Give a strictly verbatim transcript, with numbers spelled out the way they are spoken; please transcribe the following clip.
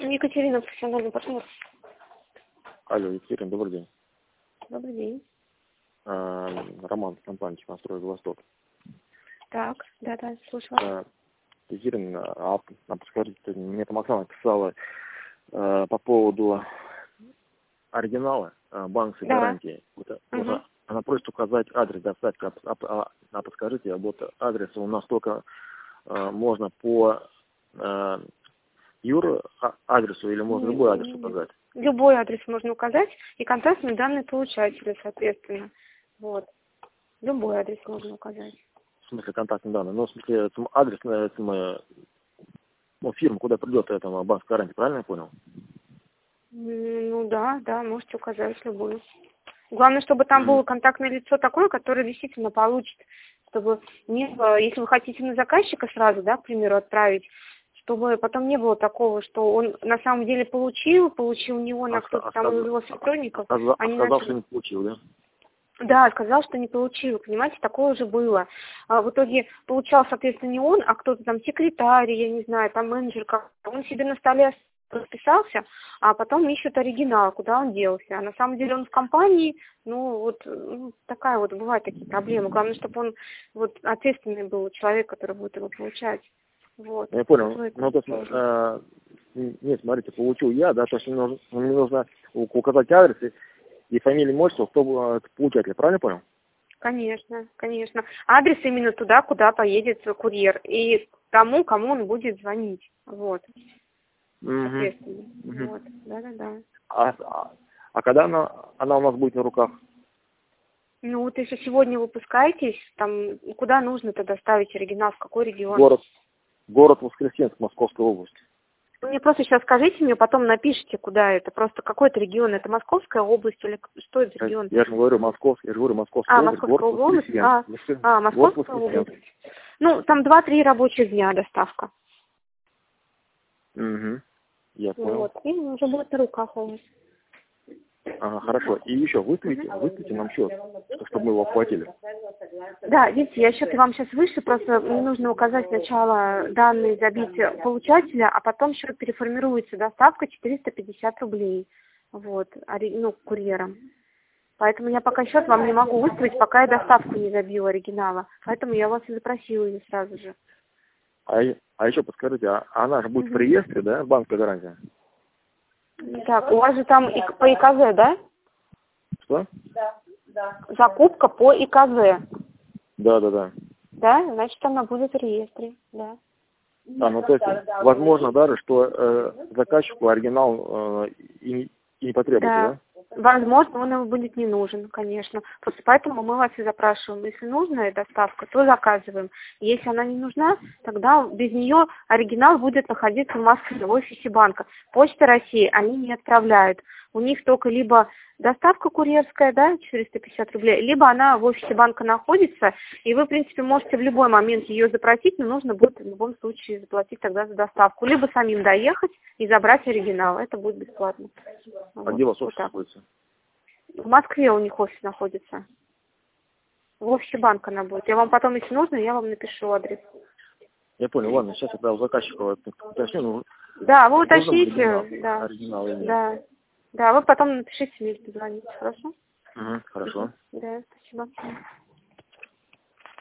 Екатерина, профессиональный партнер. Алло, Екатерина, добрый день. Добрый день. А, Роман, компания «Технострой Восток». Так, да-да, слушаю. А, Екатерина, а, а подскажите, мне там Оксана писала а, по поводу оригинала а, банковской Да. гарантии. Вот, Угу. вот, она просит указать адрес доставки. А, а, а, а подскажите, вот адрес у нас только а, можно по а, юр а, адресу или можно любой адрес указать? Любой адрес можно указать и контактные данные получателя, соответственно. Вот. Любой адрес можно указать. В смысле контактные данные? Ну, в смысле, это адрес, это мы, ну, фирма, куда придет эта банковская гарантия, правильно я понял? Ну да, да, можете указать любую. Главное, чтобы там Mm-hmm. было контактное лицо такое, которое действительно получит, чтобы не было, если вы хотите на заказчика сразу, да, к примеру, отправить, чтобы потом не было такого, что он на самом деле получил, получил не он, а, а кто-то там из его сотрудников. А, а, они сказал, начали... что не получил, да? Да, сказал, что не получил, понимаете, такое уже было. А в итоге получал, соответственно, не он, а кто-то там секретарь, я не знаю, там менеджер, как он себе на столе расписался, а потом ищут оригинал, куда он делся. А на самом деле он в компании, ну вот ну, такая вот, бывают такие проблемы. Главное, чтобы он вот ответственный был человек, который будет его получать. Вот. Я понял. Ну, то есть, э, нет, смотрите, получил я, да, то есть мне нужно, мне нужно указать адрес и, и фамилию, имущество, кто э, получатель, правильно понял? Конечно, конечно. Адрес именно туда, куда поедет курьер, и тому, кому он будет звонить. Вот. Соответственно. Угу. Вот. Да-да-да. А, а, а когда она, она у нас будет на руках? Ну вот если сегодня выпускаетесь, там куда нужно тогда ставить оригинал, в какой регион? Город, город Воскресенск, Московская область. Вы мне просто сейчас скажите, мне потом напишите, куда это. Просто какой-то регион, это Московская область или что это регион? Я, я же говорю, Московский, я же говорю, Московская а, область, Московская город область. А, Воскресенск. а, Московская область. Ну, там два-три рабочих дня доставка. Угу. Я понял. Вот. И уже будет на руках у вас. Ага, хорошо. И еще выставите, выставите нам счет, чтобы мы его оплатили. Да, видите, я счет вам сейчас выше, просто мне нужно указать сначала данные, забить получателя, а потом счет переформируется, доставка четыреста пятьдесят рублей, вот, ну, курьером. Поэтому я пока счет вам не могу выставить, пока я доставку не забила оригинала. Поэтому я вас и запросила ее сразу же. А, а еще подскажите, а она же будет угу. в реестре, да, банковская гарантия? Так, у вас же там и по ИКЗ, да? Что? Закупка по ИКЗ. Да, да, да. Да, значит, она будет в реестре, да. А, ну то есть, возможно даже, что э, заказчику оригинал э, и, и не потребуется, да? да? Возможно, он ему будет не нужен, конечно. Просто поэтому мы вас и запрашиваем. Если нужная доставка, то заказываем. Если она не нужна, тогда без нее оригинал будет находиться в Москве, в офисе банка. Почта России они не отправляют. У них только либо доставка курьерская, да, четыреста пятьдесят рублей, либо она в офисе банка находится, и вы, в принципе, можете в любой момент ее запросить, но нужно будет в любом случае заплатить тогда за доставку. Либо самим доехать и забрать оригинал. Это будет бесплатно. А вот. где у вас вот офис находится? В Москве у них офис находится. В офисе банка она будет. Я вам потом, если нужно, я вам напишу адрес. Я понял, ладно, сейчас я у заказчика уточню. Ну, да, вы уточните. Оригинал, да. оригинал или нет. Да. Да, вы потом напишите мне, позвоните, хорошо? Угу, хорошо. Да, спасибо.